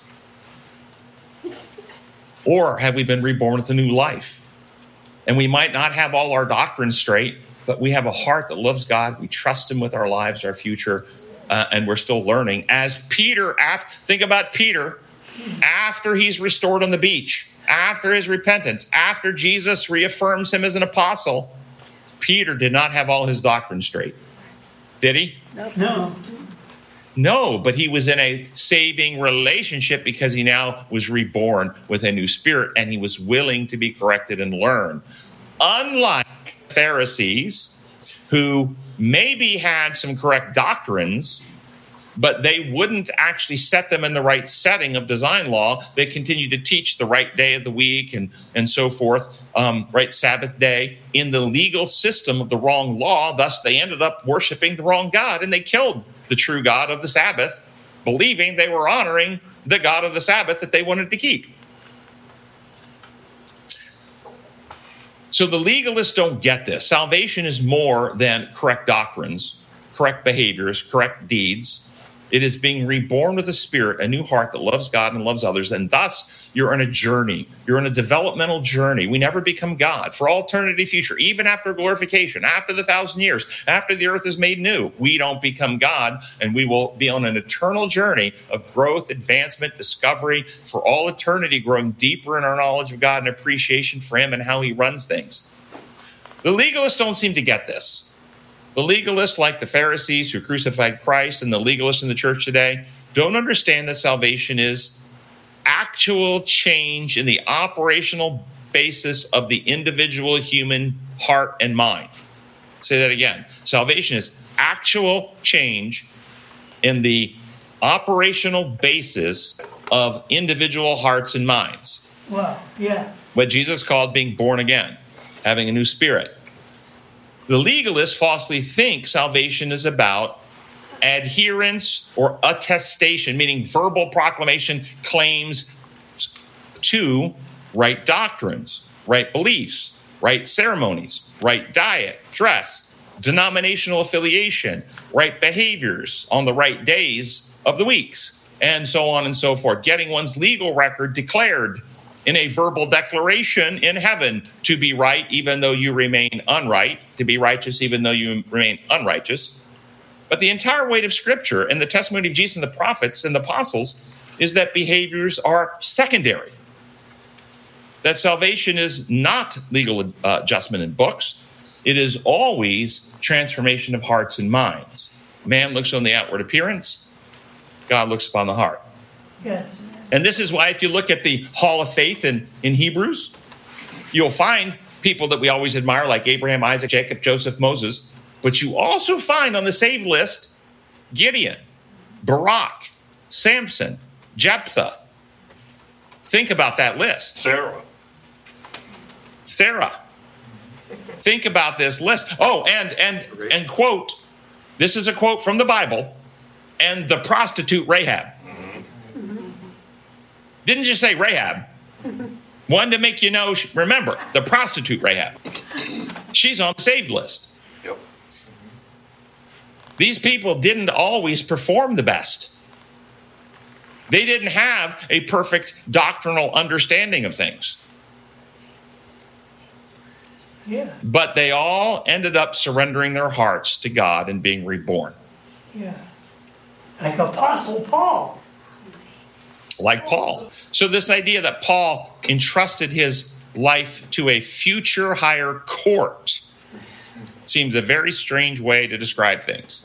Or have we been reborn with a new life? And we might not have all our doctrines straight, but we have a heart that loves God. We trust him with our lives, our future, and we're still learning. As Peter, think about Peter, after he's restored on the beach, after his repentance, after Jesus reaffirms him as an apostle, Peter did not have all his doctrine straight. Did he? No. No, but he was in a saving relationship because he now was reborn with a new spirit and he was willing to be corrected and learn. Unlike Pharisees, who maybe had some correct doctrines, but they wouldn't actually set them in the right setting of design law. They continued to teach the right day of the week and so forth, right Sabbath day, in the legal system of the wrong law. Thus, they ended up worshiping the wrong God, and they killed the true God of the Sabbath, believing they were honoring the God of the Sabbath that they wanted to keep. So the legalists don't get this. Salvation is more than correct doctrines, correct behaviors, correct deeds. It is being reborn with a spirit, a new heart that loves God and loves others. And thus, you're on a journey. You're on a developmental journey. We never become God. For all eternity future, even after glorification, after the 1,000 years, after the earth is made new, we don't become God. And we will be on an eternal journey of growth, advancement, discovery, for all eternity, growing deeper in our knowledge of God and appreciation for him and how he runs things. The legalists don't seem to get this. The legalists, like the Pharisees who crucified Christ and the legalists in the church today, don't understand that salvation is actual change in the operational basis of the individual human heart and mind. Say that again. Salvation is actual change in the operational basis of individual hearts and minds. Wow, yeah. What Jesus called being born again, having a new spirit. The legalists falsely think salvation is about adherence or attestation, meaning verbal proclamation, claims to right doctrines, right beliefs, right ceremonies, right diet, dress, denominational affiliation, right behaviors on the right days of the weeks, and so on and so forth. Getting one's legal record declared in a verbal declaration in heaven to be right even though you remain unright, to be righteous even though you remain unrighteous. But the entire weight of Scripture and the testimony of Jesus and the prophets and the apostles is that behaviors are secondary. That salvation is not legal adjustment in books. It is always transformation of hearts and minds. Man looks on the outward appearance. God looks upon the heart. Yes. And this is why if you look at the Hall of Faith in Hebrews, you'll find people that we always admire like Abraham, Isaac, Jacob, Joseph, Moses. But you also find on the saved list Gideon, Barak, Samson, Jephthah. Think about that list. Sarah. Think about this list. Oh, and quote, this is a quote from the Bible, and the prostitute Rahab. Didn't just say Rahab. One to make you know, remember, the prostitute Rahab. She's on the saved list. Yep. These people didn't always perform the best. They didn't have a perfect doctrinal understanding of things. Yeah. But they all ended up surrendering their hearts to God and being reborn. Yeah. Like Apostle Paul. Like Paul. So this idea that Paul entrusted his life to a future higher court seems a very strange way to describe things.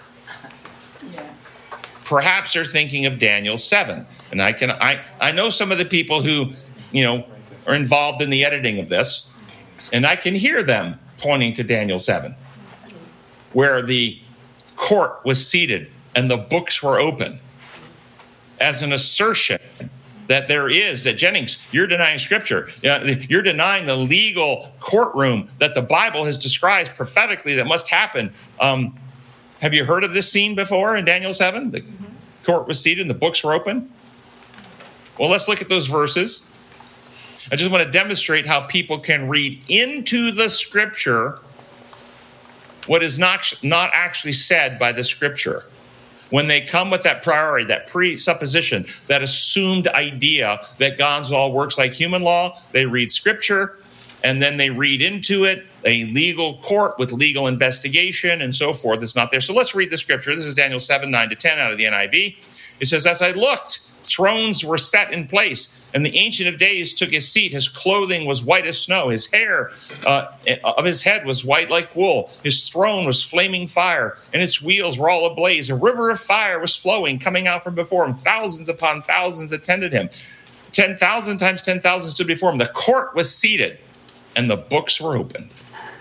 Perhaps they're thinking of Daniel 7. And I know some of the people who, are involved in the editing of this, and I can hear them pointing to Daniel 7, where the court was seated and the books were open, as an assertion that Jennings, you're denying Scripture. You're denying the legal courtroom that the Bible has described prophetically that must happen. Have you heard of this scene before in Daniel 7? The court was seated and the books were open. Well, let's look at those verses. I just want to demonstrate how people can read into the Scripture what is not actually said by the Scripture. When they come with that priority, that presupposition, that assumed idea that God's law works like human law, they read Scripture, and then they read into it a legal court with legal investigation and so forth. It's not there. So let's read the Scripture. This is Daniel 7, 9-10 out of the NIV. It says, "As I looked, thrones were set in place, and the Ancient of Days took his seat. His clothing was white as snow. His hair of his head was white like wool. His throne was flaming fire, and its wheels were all ablaze. A river of fire was flowing, coming out from before him. Thousands upon thousands attended him. 10,000 times 10,000 stood before him. The court was seated, and the books were opened."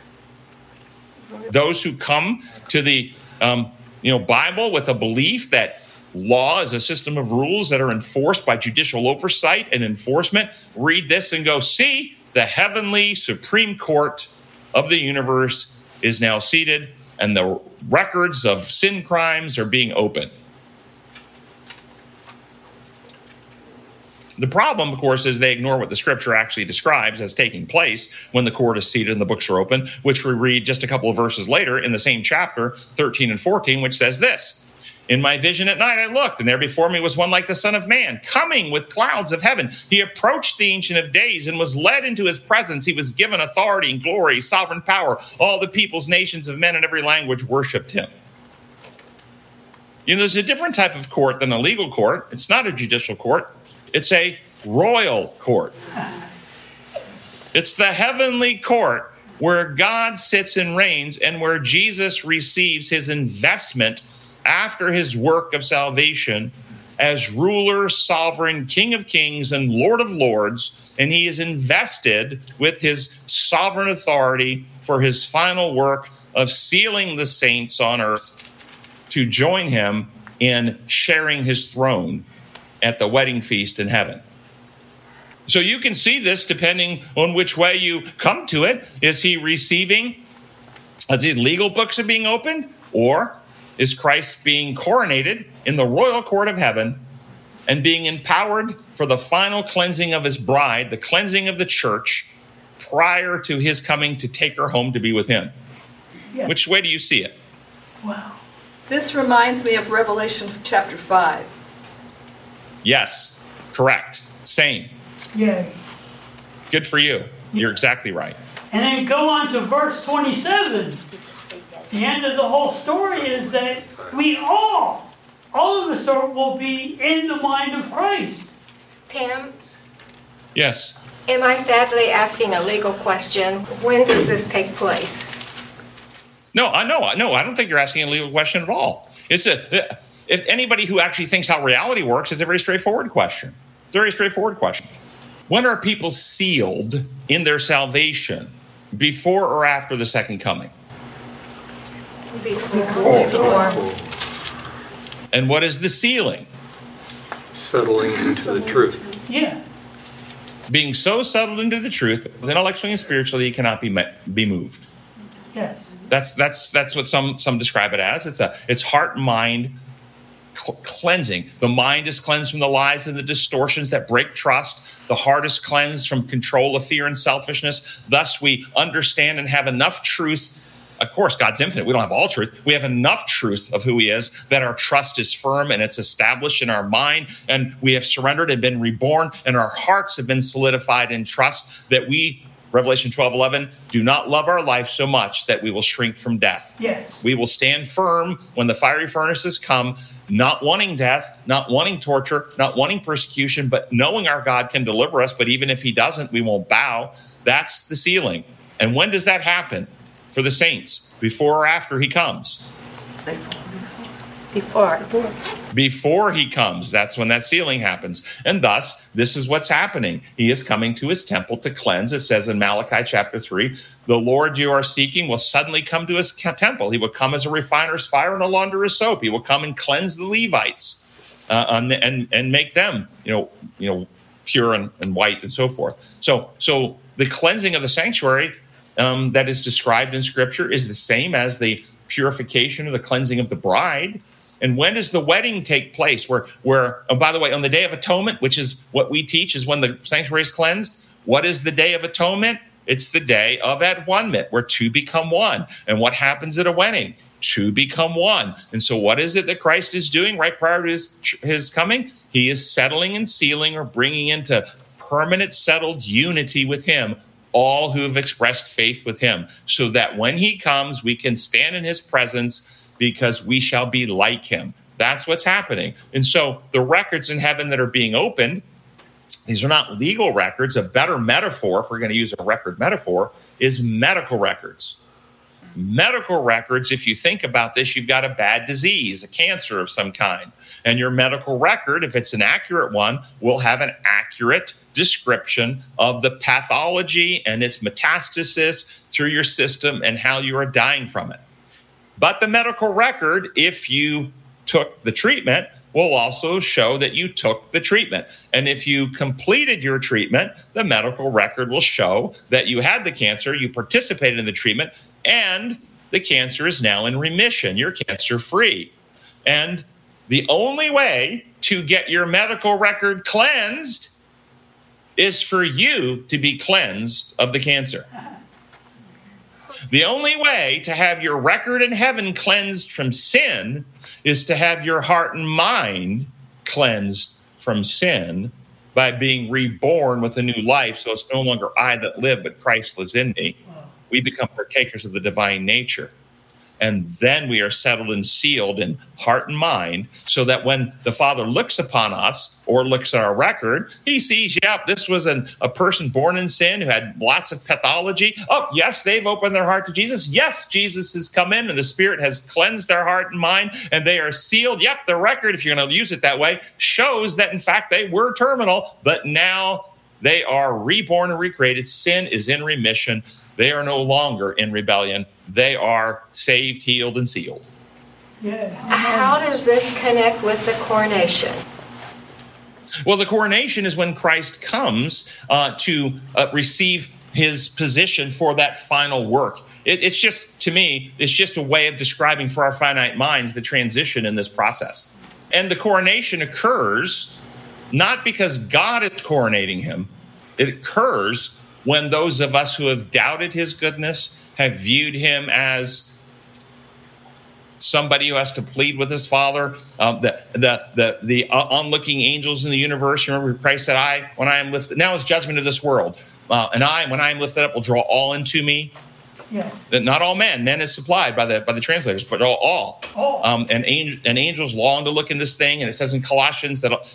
Those who come to the Bible with a belief that law is a system of rules that are enforced by judicial oversight and enforcement, read this and go, see, the heavenly Supreme Court of the universe is now seated, and the records of sin crimes are being opened. The problem, of course, is they ignore what the Scripture actually describes as taking place when the court is seated and the books are open, which we read just a couple of verses later in the same chapter, 13 and 14, which says this: "In my vision at night I looked, and there before me was one like the Son of Man, coming with clouds of heaven. He approached the Ancient of Days and was led into his presence. He was given authority and glory, sovereign power. All the peoples, nations of men in every language worshipped him." There's a different type of court than a legal court. It's not a judicial court. It's a royal court. It's the heavenly court where God sits and reigns and where Jesus receives his investment after his work of salvation as ruler, sovereign, King of kings, and Lord of lords, and he is invested with his sovereign authority for his final work of sealing the saints on earth to join him in sharing his throne at the wedding feast in heaven. So you can see this depending on which way you come to it. Is he receiving, as his legal books are being opened, or is Christ being coronated in the royal court of heaven and being empowered for the final cleansing of his bride, the cleansing of the church, prior to his coming to take her home to be with him? Yeah. Which way do you see it? Wow. This reminds me of Revelation chapter 5. Yes, correct. Same. Yeah. Good for you. You're exactly right. And then go on to verse 27. The end of the whole story is that we all of us will be in the mind of Christ. Tim, Yes. am I sadly asking a legal question? When does this take place? No, I don't think you're asking a legal question at all. If anybody who actually thinks how reality works, it's a very straightforward question. It's a very straightforward question. When are people sealed in their salvation? Before or after the second coming? Before. And what is the sealing? Settling into the truth. Yeah. Being so settled into the truth, intellectually and spiritually, it cannot be moved. Yes. That's what some describe it as. It's heart and mind cleansing. The mind is cleansed from the lies and the distortions that break trust. The heart is cleansed from control of fear and selfishness. Thus, we understand and have enough truth. Of course, God's infinite. We don't have all truth. We have enough truth of who he is that our trust is firm and it's established in our mind, and we have surrendered and been reborn, and our hearts have been solidified in trust that we Revelation 12:11, do not love our life so much that we will shrink from death. Yes. We will stand firm when the fiery furnaces come, not wanting death, not wanting torture, not wanting persecution, but knowing our God can deliver us. But even if he doesn't, we won't bow. That's the sealing. And when does that happen for the saints? Before or after he comes? Before he comes, that's when that sealing happens. And thus, this is what's happening. He is coming to his temple to cleanse. It says in Malachi chapter 3, the Lord you are seeking will suddenly come to his temple. He will come as a refiner's fire and a launderer's soap. He will come and cleanse the Levites and make them, pure and white and so forth. So the cleansing of the sanctuary that is described in Scripture is the same as the purification or the cleansing of the bride. And when does the wedding take place? Where, oh, by the way, on the Day of Atonement, which is what we teach, is when the sanctuary is cleansed. What is the Day of Atonement? It's the day of at-one-ment, where two become one. And what happens at a wedding? Two become one. And so what is it that Christ is doing right prior to his coming? He is settling and sealing or bringing into permanent settled unity with him all who have expressed faith with him, so that when he comes, we can stand in his presence because we shall be like him. That's what's happening. And so the records in heaven that are being opened, these are not legal records. A better metaphor, if we're going to use a record metaphor, is medical records. Medical records, if you think about this, you've got a bad disease, a cancer of some kind. And your medical record, if it's an accurate one, will have an accurate description of the pathology and its metastasis through your system and how you are dying from it. But the medical record, if you took the treatment, will also show that you took the treatment. And if you completed your treatment, the medical record will show that you had the cancer, you participated in the treatment, and the cancer is now in remission. You're cancer-free. And the only way to get your medical record cleansed is for you to be cleansed of the cancer. The only way to have your record in heaven cleansed from sin is to have your heart and mind cleansed from sin by being reborn with a new life. So it's no longer I that live, but Christ lives in me. We become partakers of the divine nature. And then we are settled and sealed in heart and mind, so that when the Father looks upon us or looks at our record, he sees, this was a person born in sin who had lots of pathology. Oh, yes, they've opened their heart to Jesus. Yes, Jesus has come in and the Spirit has cleansed their heart and mind, and they are sealed. Yep, the record, if you're going to use it that way, shows that, in fact, they were terminal, but now they are reborn and recreated. Sin is in remission. They are no longer in rebellion. They are saved, healed, and sealed. Yeah. How does this connect with the coronation? Well, the coronation is when Christ comes to receive his position for that final work. It's just, to me, it's just a way of describing for our finite minds the transition in this process. And the coronation occurs not because God is coronating him. It occurs when those of us who have doubted his goodness, have viewed him as somebody who has to plead with his Father, the onlooking angels in the universe. Remember, Christ said, when I am lifted, now is judgment of this world. And when I am lifted up, will draw all into me. Yes. Not all men. Men is supplied by the translators, but all. And angels long to look in this thing. And it says in Colossians that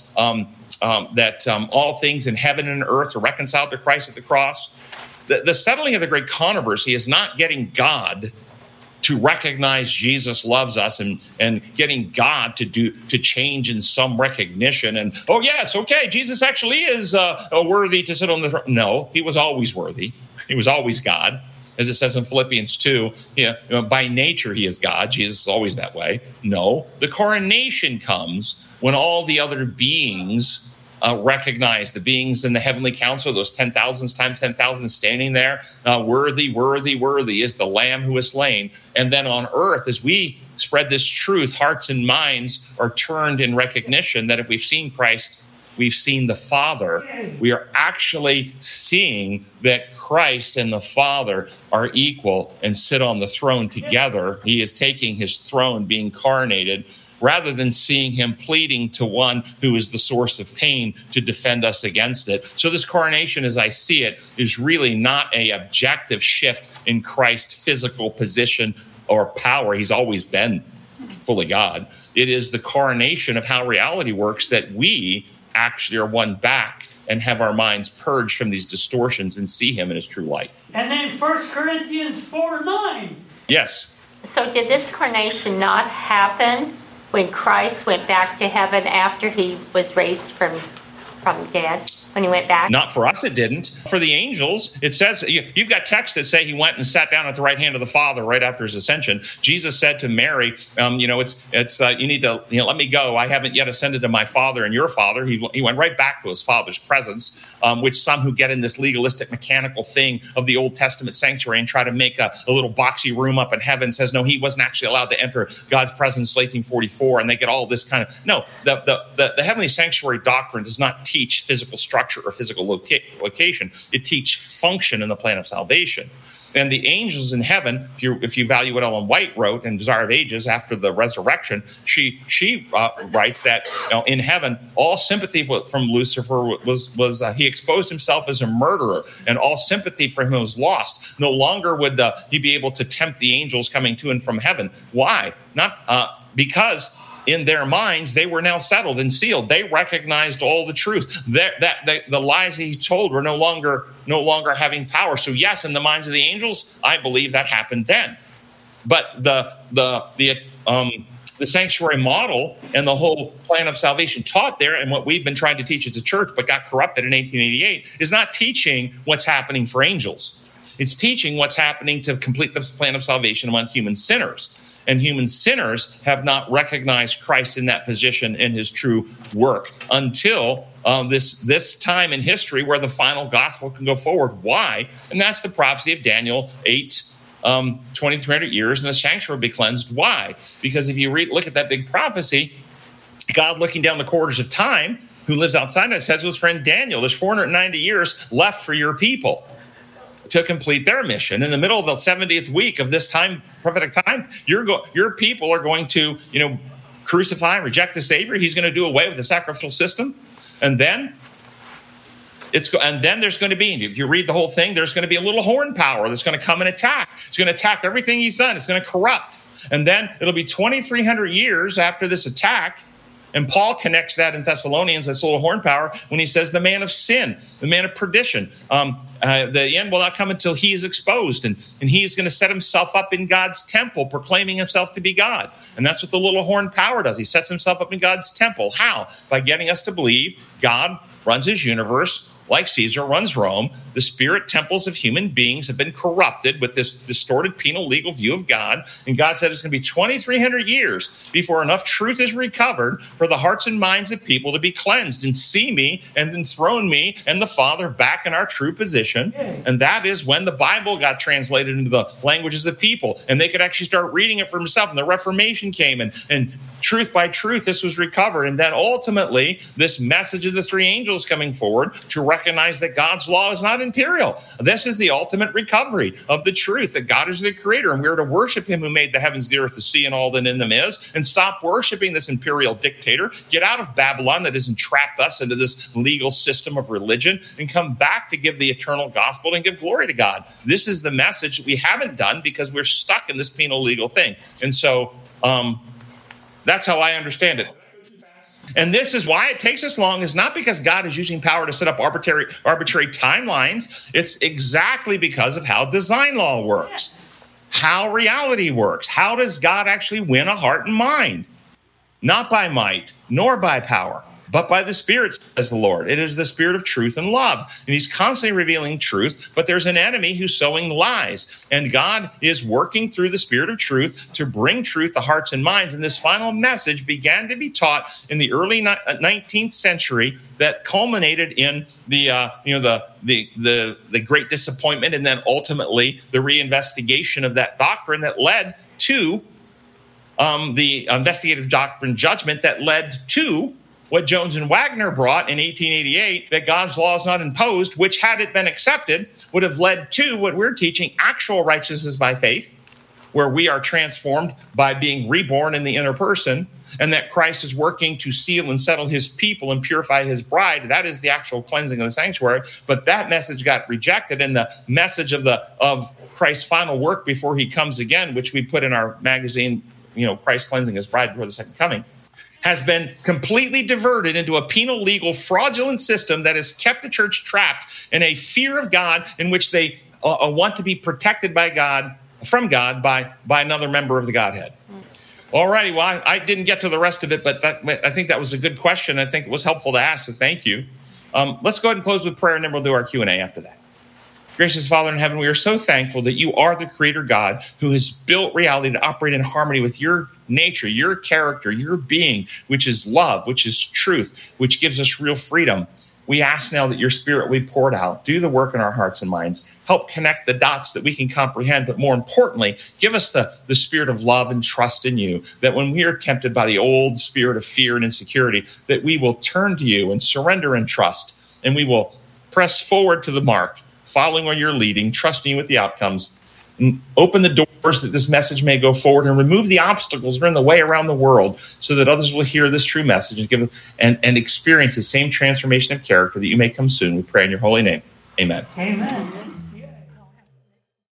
all things in heaven and earth are reconciled to Christ at the cross. The settling of the great controversy is not getting God to recognize Jesus loves us and getting God to change in some recognition. And, oh, yes, okay, Jesus actually is worthy to sit on the throne. No, he was always worthy. He was always God. As it says in Philippians 2, by nature he is God. Jesus is always that way. No, the coronation comes when all the other beings recognize, the beings in the heavenly council, those 10,000s times 10,000 standing there, worthy, worthy, worthy is the Lamb who is slain. And then on earth, as we spread this truth, hearts and minds are turned in recognition that if we've seen Christ, we've seen the Father. We are actually seeing that Christ and the Father are equal and sit on the throne together. He is taking his throne, being coronated. rather than seeing him pleading to one who is the source of pain to defend us against it. So this coronation, as I see it, is really not an objective shift in Christ's physical position or power. He's always been fully God. It is the coronation of how reality works, that we actually are won back and have our minds purged from these distortions and see him in his true light. And then 1 Corinthians 4:9. Yes. So did this coronation not happen when Christ went back to heaven after he was raised from the dead? When he went back? Not for us, it didn't. For the angels, it says, you've got texts that say he went and sat down at the right hand of the Father right after his ascension. Jesus said to Mary, you need to, let me go. I haven't yet ascended to my Father and your Father. He went right back to his Father's presence, which some who get in this legalistic, mechanical thing of the Old Testament sanctuary and try to make a little boxy room up in heaven says, no, he wasn't actually allowed to enter God's presence in 1844, and they get all this kind of, no, the heavenly sanctuary doctrine does not teach physical structure or physical location. It teaches function in the plan of salvation. And the angels in heaven, if you value what Ellen White wrote in Desire of Ages after the resurrection, she writes that in heaven, all sympathy from Lucifer was he exposed himself as a murderer, and all sympathy for him was lost. No longer would he be able to tempt the angels coming to and from heaven. Why? Not because in their minds, they were now settled and sealed. They recognized all the truth. The lies he told were no longer having power. So yes, in the minds of the angels, I believe that happened then. But the sanctuary model and the whole plan of salvation taught there, and what we've been trying to teach as a church, but got corrupted in 1888, is not teaching what's happening for angels. It's teaching what's happening to complete the plan of salvation among human sinners. And human sinners have not recognized Christ in that position in his true work until this time in history where the final gospel can go forward. Why? And that's the prophecy of Daniel 8, 2,300 years, and the sanctuary will be cleansed. Why? Because if you look at that big prophecy, God looking down the corridors of time, who lives outside that, says to his friend Daniel, there's 490 years left for your people to complete their mission. In the middle of the 70th week of this time, prophetic time, your people are going to, crucify and reject the Savior. He's going to do away with the sacrificial system, and then there's going to be, if you read the whole thing, there's going to be a little horn power that's going to come and attack. It's going to attack everything he's done. It's going to corrupt, and then it'll be 2,300 years after this attack. And Paul connects that in Thessalonians, this little horn power, when he says the man of sin, the man of perdition. The end will not come until he is exposed, and he is going to set himself up in God's temple, proclaiming himself to be God. And that's what the little horn power does. He sets himself up in God's temple. How? By getting us to believe God runs his universe like Caesar runs Rome. The spirit temples of human beings have been corrupted with this distorted penal legal view of God. And God said it's going to be 2,300 years before enough truth is recovered for the hearts and minds of people to be cleansed and see me and enthrone me and the Father back in our true position. And that is when the Bible got translated into the languages of the people, and they could actually start reading it for themselves. And the Reformation came, and truth by truth, this was recovered. And then ultimately, this message of the three angels coming forward to recognize that God's law is not imperial. This is the ultimate recovery of the truth, that God is the creator, and we're to worship him who made the heavens, the earth, the sea, and all that in them is, and stop worshiping this imperial dictator. Get out of Babylon that has entrapped us into this legal system of religion, and come back to give the eternal gospel and give glory to God. This is the message we haven't done because we're stuck in this penal legal thing. And so that's how I understand it. And this is why it takes us long, is not because God is using power to set up arbitrary timelines. It's exactly because of how design law works, how reality works. How does God actually win a heart and mind? Not by might, nor by power, but by the Spirit, says the Lord. It is the Spirit of truth and love. And he's constantly revealing truth, but there's an enemy who's sowing lies. And God is working through the Spirit of truth to bring truth to hearts and minds. And this final message began to be taught in the early 19th century that culminated in the great disappointment, and then ultimately the reinvestigation of that doctrine that led to the investigative doctrine judgment that led to what Jones and Wagner brought in 1888, that God's law is not imposed, which, had it been accepted, would have led to what we're teaching, actual righteousness by faith, where we are transformed by being reborn in the inner person, and that Christ is working to seal and settle his people and purify his bride. That is the actual cleansing of the sanctuary. But that message got rejected, and the message of Christ's final work before he comes again, which we put in our magazine, Christ cleansing his bride before the second coming, has been completely diverted into a penal, legal, fraudulent system that has kept the church trapped in a fear of God, in which they want to be protected from God by another member of the Godhead. All righty. Well, I didn't get to the rest of it, but I think that was a good question. I think it was helpful to ask, so thank you. Let's go ahead and close with prayer, and then we'll do our Q&A after that. Gracious Father in heaven, we are so thankful that you are the creator God who has built reality to operate in harmony with your nature, your character, your being, which is love, which is truth, which gives us real freedom. We ask now that your Spirit will be poured out, do the work in our hearts and minds, help connect the dots that we can comprehend, but more importantly, give us the spirit of love and trust in you, that when we are tempted by the old spirit of fear and insecurity, that we will turn to you and surrender and trust, and we will press forward to the mark, following where you're leading, trusting you with the outcomes, and open the doors that this message may go forward, and remove the obstacles that are in the way around the world, so that others will hear this true message and experience the same transformation of character, that you may come soon. We pray in your holy name. Amen. Amen.